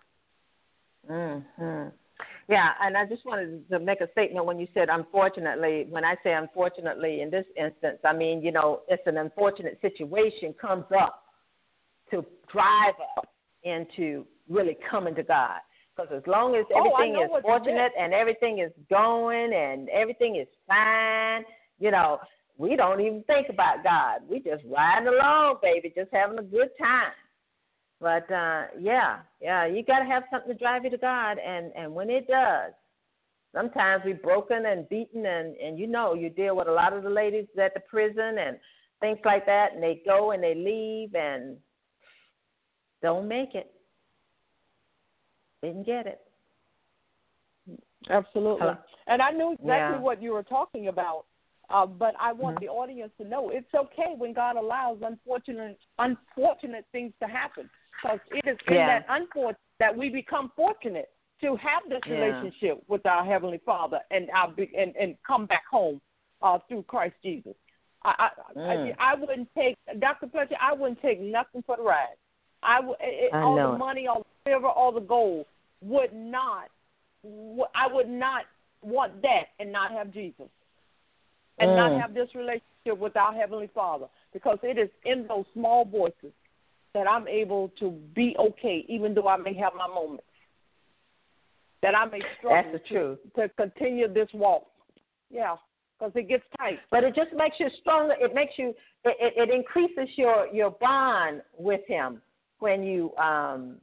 Mm-hmm. Yeah, and I just wanted to make a statement when you said unfortunately. When I say unfortunately in this instance, I mean, you know, it's an unfortunate situation comes up to drive us into really coming to God. Because as long as everything oh, is fortunate and everything is going and everything is fine, you know, we don't even think about God. We just riding along, baby, just having a good time. But, uh, yeah, yeah, you got to have something to drive you to God. And, and when it does, sometimes we're broken and beaten. And, and, you know, you deal with a lot of the ladies at the prison and things like that. And they go and they leave and don't make it. Didn't get it. Absolutely. Hello? And I knew exactly yeah. what you were talking about. Uh, but I want mm-hmm. the audience to know it's okay when God allows unfortunate unfortunate things to happen. Because it is in yeah. that unfortunate that we become fortunate to have this yeah. relationship with our Heavenly Father and our and, and come back home uh, through Christ Jesus. I I, mm. I I wouldn't take Doctor Fletcher. I wouldn't take nothing for the ride. I, it, I all know the it. money, all the silver, all the gold would not. I would not want that and not have Jesus. And mm. not have this relationship with our Heavenly Father, because it is in those small voices that I'm able to be okay, even though I may have my moments, that I may struggle That's the truth. To, to continue this walk. Yeah, because it gets tight. But it just makes you stronger. It makes you, it, it, it increases your, your bond with him when you, um,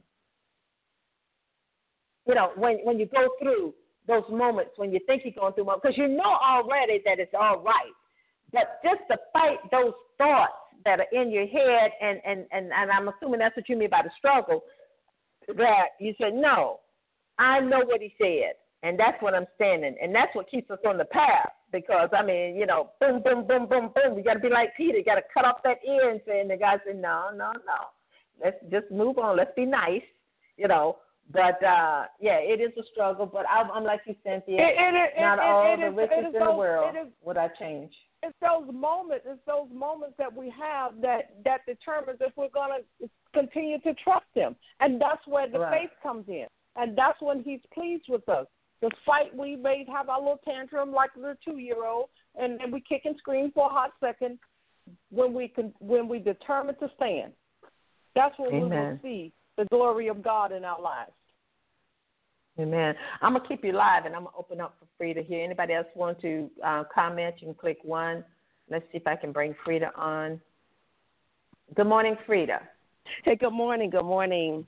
you know, when, when you go through those moments when you think you're going through one, because you know already that it's all right. But just to fight those thoughts that are in your head, and, and, and, and I'm assuming that's what you mean by the struggle, that you said, no, I know what he said, and that's what I'm standing. And that's what keeps us on the path, because, I mean, you know, boom, boom, boom, boom, boom. You got to be like Peter. You got to cut off that ear and say, and the guy said, no, no, no. Let's just move on. Let's be nice, you know. But, uh, yeah, it is a struggle. But I'm, I'm like you, Cynthia. It, it, not it, all it, the it, riches it in those, the world is, would I change. It's those moments. It's those moments that we have that, that determines if we're going to continue to trust him. And that's where the right. faith comes in. And that's when he's pleased with us. Despite we may have our little tantrum like the two-year-old, and then we kick and scream for a hot second, when we can, when we determine to stand, that's when Amen. we will see the glory of God in our lives. Amen. I'm going to keep you live, and I'm going to open up for Frida here. Anybody else want to uh, comment? You can click one. Let's see if I can bring Frida on. Good morning, Frida. Hey, good morning. Good morning.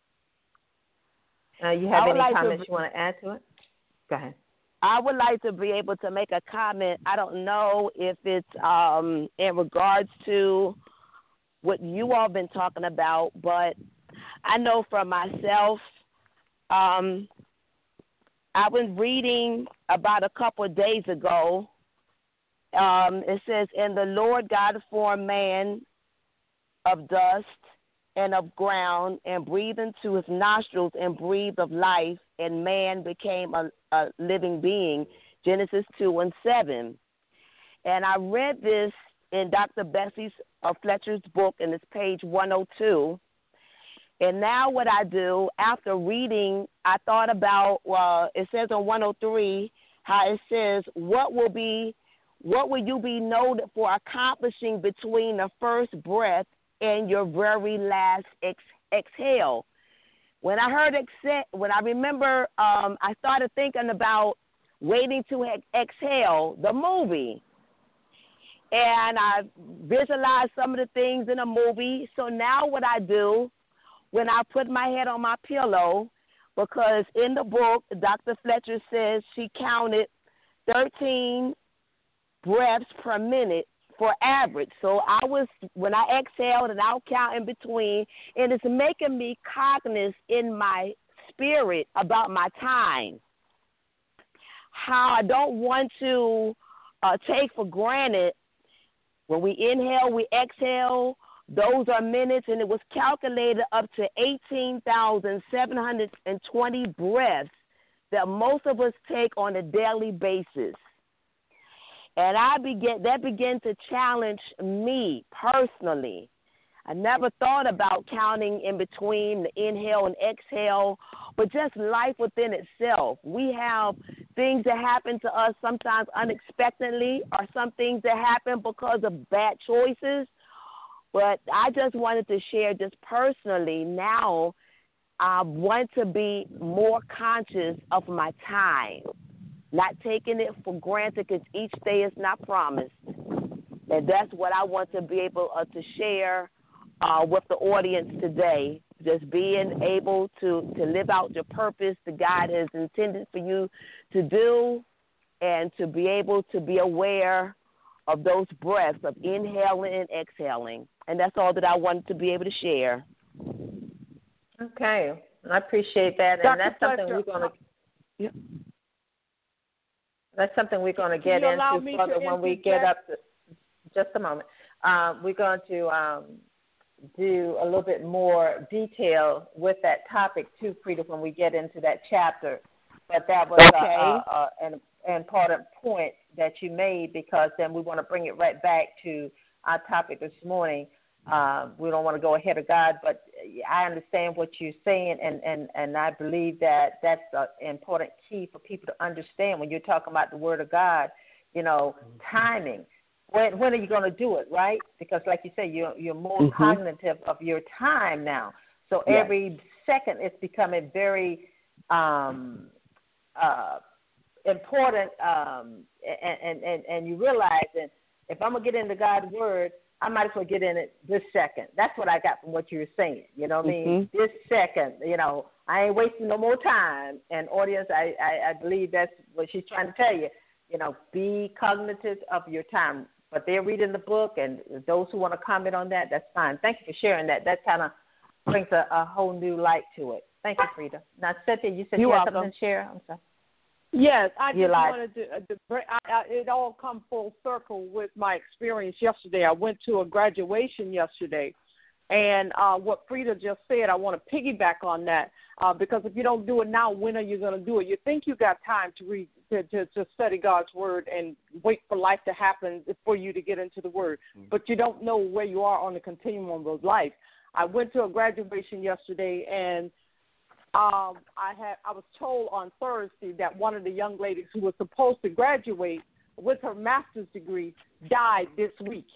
Uh, you have any like comments to, you want to add to it? Go ahead. I would like to be able to make a comment. I don't know if it's um, in regards to what you all been talking about, but I know for myself, um, I was reading about a couple of days ago. Um, it says, "And the Lord God formed man of dust and of ground, and breathed into his nostrils and breathed of life, and man became a, a living being." Genesis two and seven. And I read this in Doctor Bessie uh, Fletcher's book, and it's page one oh two. And now what I do, after reading, I thought about, well, it says on one oh three, how it says, what will be, what will you be noted for accomplishing between the first breath and your very last ex- exhale? When I heard exhale, when I remember, um, I started thinking about Waiting to ex- Exhale, the movie. And I visualized some of the things in the movie. So now what I do, when I put my head on my pillow, because in the book, Doctor Fletcher says she counted thirteen breaths per minute for average. So I was, when I exhaled and I'll count in between, and it's making me cognizant in my spirit about my time. How I don't want to uh, take for granted when we inhale, we exhale. Those are minutes, and it was calculated up to eighteen thousand seven hundred twenty breaths that most of us take on a daily basis. And I began, that began to challenge me personally. I never thought about counting in between the inhale and exhale, but just life within itself. We have things that happen to us sometimes unexpectedly, or some things that happen because of bad choices. But I just wanted to share just personally now, I want to be more conscious of my time, not taking it for granted because each day is not promised. And that's what I want to be able uh, to share uh, with the audience today, just being able to, to live out your purpose that God has intended for you to do, and to be able to be aware of those breaths of inhaling and exhaling. And that's all that I wanted to be able to share. Okay. I appreciate that. Doctor And that's something Fletcher, we're going to yeah. that's something we're going to get Can you allow into me further to when we interject? get up to, just a moment. Uh, we're going to um, do a little bit more detail with that topic too, Frida, when we get into that chapter. But that was Okay. uh, uh, an important point that you made, because then we want to bring it right back to our topic this morning. Uh, we don't want to go ahead of God, but I understand what you're saying, and, and, and I believe that that's an important key for people to understand when you're talking about the Word of God, you know, timing. When, when are you going to do it, right? Because like you say, you're, you're more Mm-hmm. cognitive of your time now. So Yes. every second it's becoming very um, uh, important, um, and, and, and you realize that if I'm going to get into God's Word, I might as well get in it this second. That's what I got from what you were saying. You know what Mm-hmm. I mean? This second, you know, I ain't wasting no more time. And audience, I, I, I believe that's what she's trying to tell you. You know, be cognitive of your time. But they're reading the book, and those who want to comment on that, that's fine. Thank you for sharing that. That kind of brings a, a whole new light to it. Thank you, Frida. Now, Cynthia, you said You're you had welcome. something to share? I'm sorry. Yes, I You just lied. wanted to, uh, to bring, I, I, it all come full circle with my experience yesterday. I went to a graduation yesterday, and uh, what Frida just said, I want to piggyback on that, uh, because if you don't do it now, when are you going to do it? You think you got time to read, to, to, to study God's Word and wait for life to happen for you to get into the Word, mm-hmm. but you don't know where you are on the continuum of life. I went to a graduation yesterday, and Um, I had I was told on Thursday that one of the young ladies who was supposed to graduate with her master's degree died this week.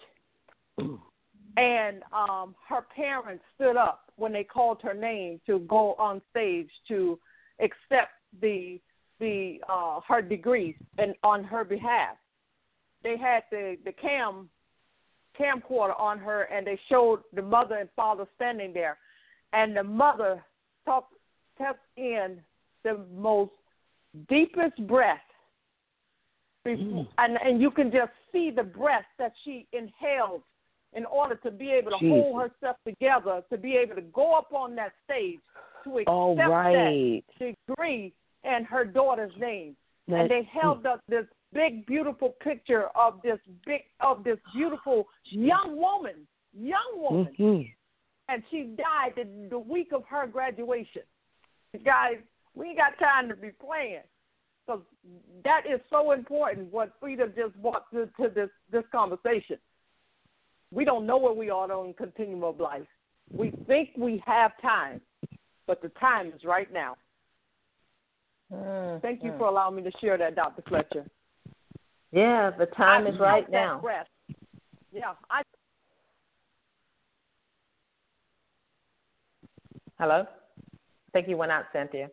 And um, her parents stood up when they called her name to go on stage to accept the the uh, her degree and on her behalf. They had the the cam camcorder on her, and they showed the mother and father standing there, and the mother talked. kept in the most deepest breath, before, mm. and, and you can just see the breath that she inhaled in order to be able to Jesus. hold herself together, to be able to go up on that stage to accept oh, right. that degree and her daughter's name. That's, and they held up this big, beautiful picture of this big, of this beautiful young woman, young woman, mm-hmm. and she died the, the week of her graduation. Guys, we ain't got time to be playing, because that is so important, what Frida just brought to, to this, this conversation. We don't know where we are on the continuum of life. We think we have time, but the time is right now. Mm-hmm. Thank you for allowing me to share that, Doctor Fletcher. Yeah, the time I is right felt now. That breath. Yeah, I. Hello? I think you went out, Cynthia.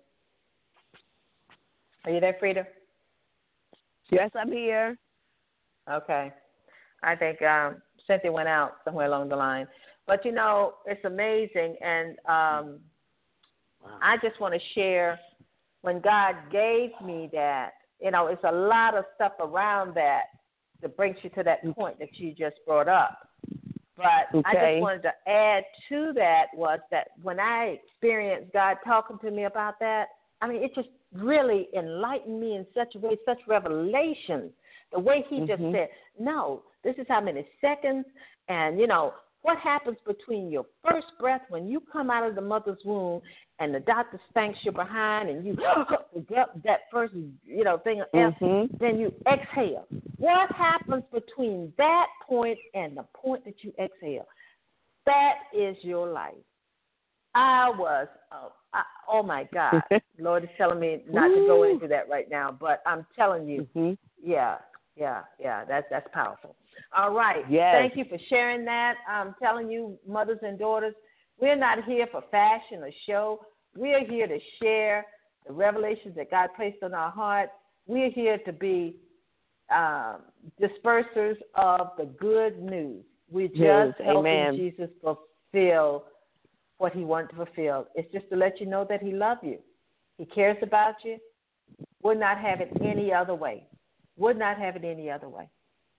Are you there, Frida? Yes, I'm here. Okay. I think um, Cynthia went out somewhere along the line. But, you know, it's amazing. And um, wow. I just want to share when God gave me that, you know, it's a lot of stuff around that that brings you to that point that you just brought up. But okay. I just wanted to add to that was that when I experienced God talking to me about that, I mean, it just really enlightened me in such a way, such revelation, the way he mm-hmm. just said, no, this is how many seconds, and, you know, what happens between your first breath when you come out of the mother's womb and the doctor spanks you behind and you get that first, you know, thing, mm-hmm. then you exhale. What happens between that point and the point that you exhale? That is your life. I was, oh, I, oh my God, Lord is telling me not to go into that right now, but I'm telling you, mm-hmm. yeah, yeah, yeah, that's that's powerful. All right, yes. Thank you for sharing that. I'm telling you, mothers and daughters, we're not here for fashion or show. We're here to share the revelations that God placed on our heart. We're here to be um, dispersers of the good news. We're just yes, helping amen. Jesus fulfill what he wanted to fulfill. It's just to let you know that he loves you. He cares about you. Would not have it any other way. Would not have it any other way.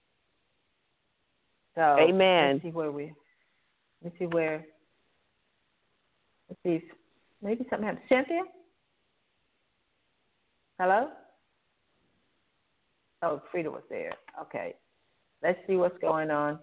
So amen. Let's see where we. Let's see where. Let's see. If maybe something happened. Cynthia. Hello. Oh, Frida was there. Okay. Let's see what's going on.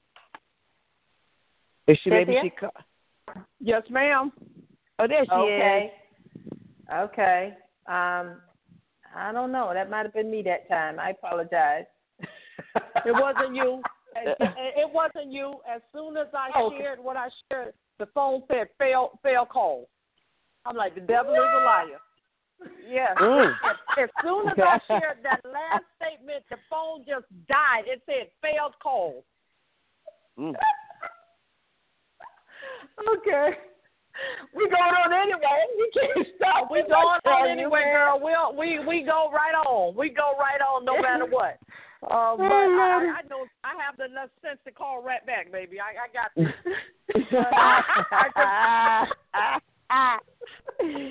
Is she Cynthia? maybe she? Yes, ma'am. Oh, there she okay. is. Okay. Um, I don't know. That might have been me that time. I apologize. It wasn't you. It wasn't you. As soon as I oh. shared what I shared, the phone said fail, fail call. I'm like, the devil is a liar. Yes. Mm. As, as soon as I shared that last statement, the phone just died. It said failed call. Mm. Okay. We going on anyway. We can't stop. We going on anyway, girl. We we we go right on. We go right on no matter what. Uh, but I, I know I have the enough sense to call right back, baby. I, I got this. But, uh, I just...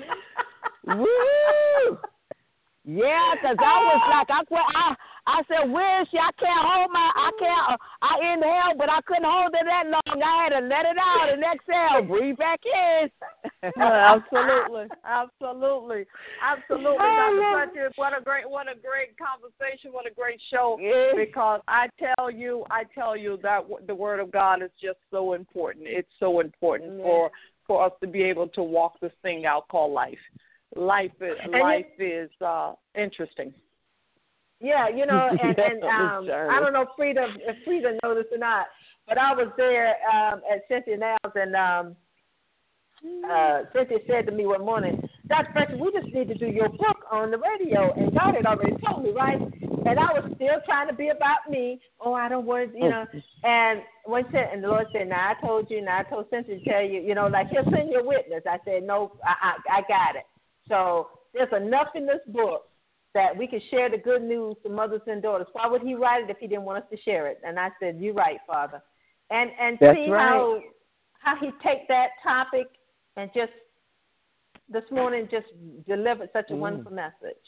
Woo! Yeah, because I was like, I quit. I I said, where is she? I can't hold my, I can't, uh, I inhaled, but I couldn't hold it that long. I had to let it out and exhale, breathe back in. Yeah, absolutely, absolutely, absolutely, Doctor Fletcher. What a great, what a great conversation. What a great show. Yes. Because I tell you, I tell you that the Word of God is just so important. It's so important yes. for for us to be able to walk this thing out called life. Life is, life is uh, interesting. Yeah, you know, and, and um, I don't know if Frida, if Frida noticed or not, but I was there um, at Cynthia Nels, and um, uh, Cynthia said to me one morning, Doctor Fletcher, we just need to do your book on the radio, and God had already told me, right? And I was still trying to be about me. Oh, I don't want, you know. And when and the Lord said, "Now I told you, now I told Cynthia to tell you, you know, like He'll send you a witness." I said, "No, I, I, I got it." So there's enough in this book that we can share the good news to mothers and daughters. Why would he write it if he didn't want us to share it? And I said, you're right, Father. And and That's see right. how how he take that topic and just this morning just delivered such a mm. wonderful message.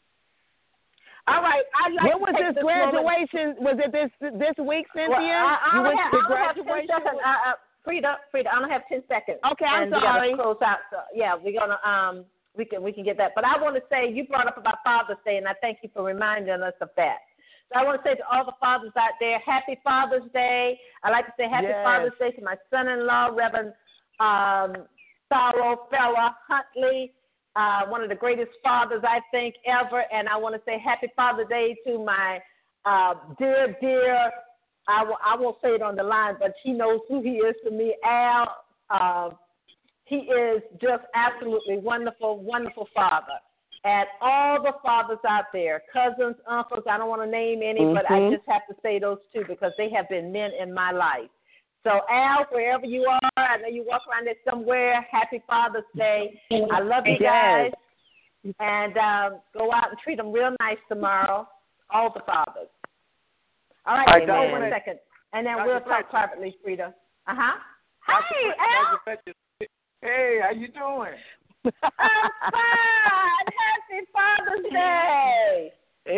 All right. I'd like when was to this, this graduation? Moment. Was it this this week, Cynthia? Well, I, I you went have, to I graduation? Have ten seconds. I, I, Frida, Frida, I don't have ten seconds. Okay, I'm and sorry. We gotta close out. So, yeah, we're gonna um. We can we can get that. But I want to say, you brought up about Father's Day, and I thank you for reminding us of that. So I want to say to all the fathers out there, Happy Father's Day. I'd like to say Happy yes. Father's Day to my son-in-law, Reverend um, Sorrow Fella Huntley, uh, one of the greatest fathers, I think, ever. And I want to say Happy Father's Day to my uh, dear, dear, I w- I won't say it on the line, but he knows who he is to me, Al uh, he is just absolutely wonderful, wonderful father. And all the fathers out there, cousins, uncles, I don't want to name any, mm-hmm. but I just have to say those two because they have been men in my life. So, Al, wherever you are, I know you walk around there somewhere, happy Father's Day. I love you guys. Yes. And um, go out and treat them real nice tomorrow, all the fathers. All right, hold on a second. And then Doctor we'll talk privately, Frida. Uh-huh. Hey, Al. Hey, how you doing? I'm fine. Happy Father's Day.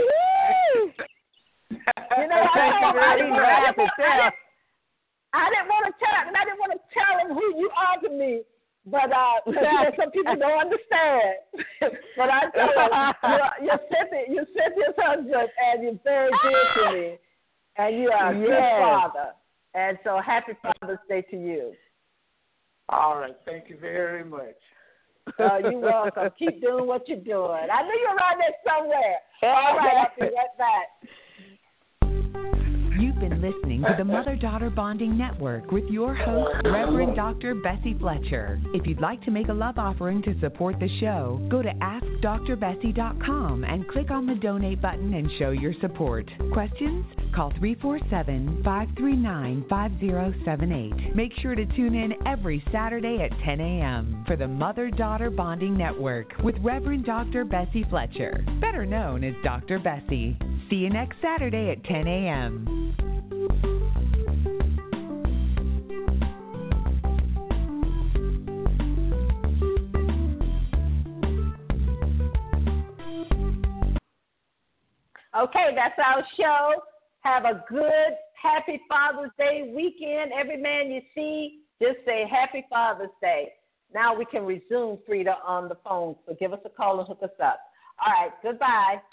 You know, I, I, didn't want, I, didn't, I, I didn't want to tell I didn't want to tell him who you are to me, but uh, some people don't understand. But I tell him, you're, you're, Cynthia, you're Cynthia's husband, and you're very good to me, and you are a yes. good father. And so, happy Father's Day to you. All right, thank you very much. Uh, you're welcome. Keep doing what you're doing. I knew you were around there somewhere. All right, I'll be right back. You've been listening to the Mother-Daughter Bonding Network with your host, Reverend Doctor Bessie Fletcher. If you'd like to make a love offering to support the show, go to ask dr bessie dot com and click on the donate button and show your support. Questions? Call three four seven, five three nine, five zero seven eight. Make sure to tune in every Saturday at ten a.m. for the Mother-Daughter Bonding Network with Reverend Doctor Bessie Fletcher, better known as Doctor Bessie. See you next Saturday at ten a.m. Okay, that's our show. Have a good, happy Father's Day weekend. Every man you see, just say Happy Father's Day. Now we can resume, Frida, on the phone. So give us a call and hook us up. All right, goodbye.